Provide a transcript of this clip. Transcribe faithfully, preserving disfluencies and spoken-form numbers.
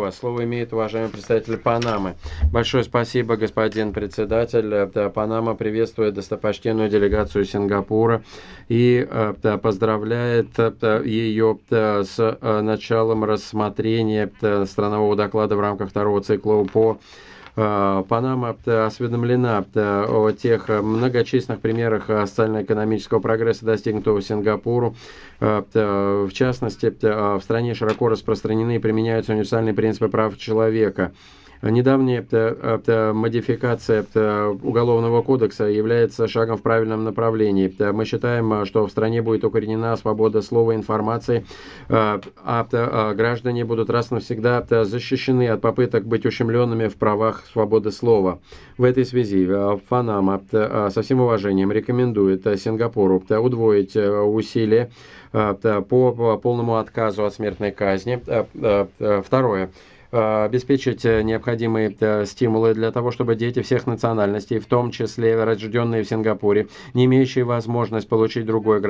вас. Слово имеет уважаемый представитель Панамы. Большое спасибо, господин председатель. Панама приветствует достопочтенную делегацию Сингапура и поздравляет ее с началом рассмотрения странового доклада в рамках второго цикла по Панама осведомлена о тех многочисленных примерах социально-экономического прогресса, достигнутого Сингапуру. В частности, в стране широко распространены и применяются универсальные принципы прав человека. Недавняя модификация Уголовного кодекса является шагом в правильном направлении. Мы считаем, что в стране будет укоренена свобода слова и информации, а граждане будут раз и навсегда защищены от попыток быть ущемленными в правах свободы слова. В этой связи Панама со всем уважением рекомендует Сингапуру удвоить усилия по полному отказу от смертной казни. Второе. Обеспечить необходимые стимулы для того, чтобы дети всех национальностей, в том числе рожденные в Сингапуре, не имеющие возможность получить другое гражданство,